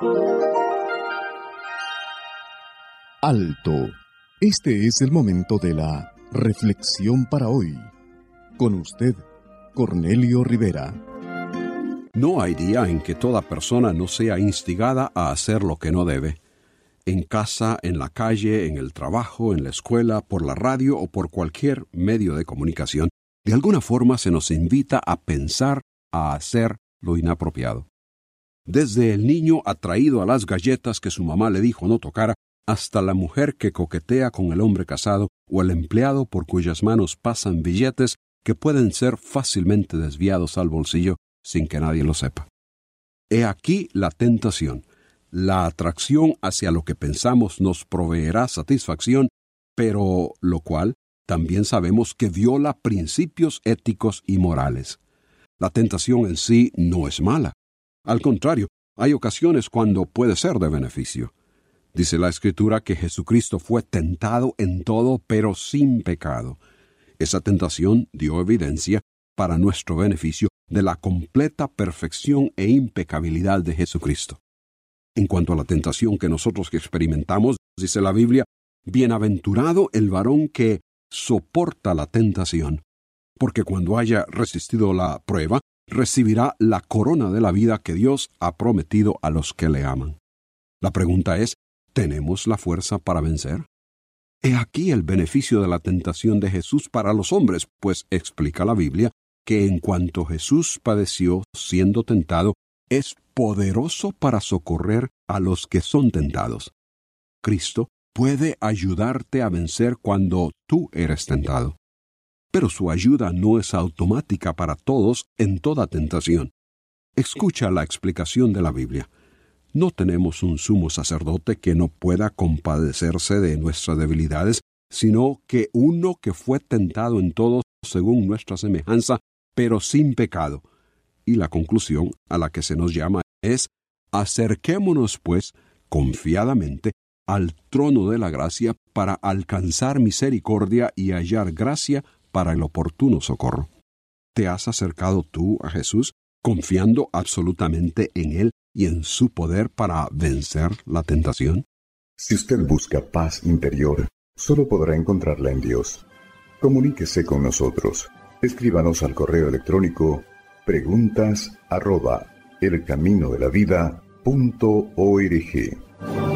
Alto. Este es el momento de la reflexión para hoy. Con usted, Cornelio Rivera. No hay día en que toda persona no sea instigada a hacer lo que no debe. En casa, en la calle, en el trabajo, en la escuela, por la radio o por cualquier medio de comunicación, de alguna forma se nos invita a pensar, a hacer lo inapropiado. Desde el niño atraído a las galletas que su mamá le dijo no tocara, hasta la mujer que coquetea con el hombre casado o el empleado por cuyas manos pasan billetes que pueden ser fácilmente desviados al bolsillo sin que nadie lo sepa. He aquí la tentación. La atracción hacia lo que pensamos nos proveerá satisfacción, pero lo cual también sabemos que viola principios éticos y morales. La tentación en sí no es mala. Al contrario, hay ocasiones cuando puede ser de beneficio. Dice la Escritura que Jesucristo fue tentado en todo, pero sin pecado. Esa tentación dio evidencia, para nuestro beneficio, de la completa perfección e impecabilidad de Jesucristo. En cuanto a la tentación que nosotros experimentamos, dice la Biblia, bienaventurado el varón que soporta la tentación, porque cuando haya resistido la prueba, recibirá la corona de la vida que Dios ha prometido a los que le aman. La pregunta es, ¿tenemos la fuerza para vencer? He aquí el beneficio de la tentación de Jesús para los hombres, pues explica la Biblia que en cuanto Jesús padeció siendo tentado, es poderoso para socorrer a los que son tentados. Cristo puede ayudarte a vencer cuando tú eres tentado. Pero su ayuda no es automática para todos en toda tentación. Escucha la explicación de la Biblia. No tenemos un sumo sacerdote que no pueda compadecerse de nuestras debilidades, sino que uno que fue tentado en todo según nuestra semejanza, pero sin pecado. Y la conclusión a la que se nos llama es: acerquémonos, pues, confiadamente al trono de la gracia para alcanzar misericordia y hallar gracia para el oportuno socorro. ¿Te has acercado tú a Jesús confiando absolutamente en Él y en su poder para vencer la tentación? Si usted busca paz interior, solo podrá encontrarla en Dios. Comuníquese con nosotros. Escríbanos al correo electrónico preguntas@elcaminodelavida.org.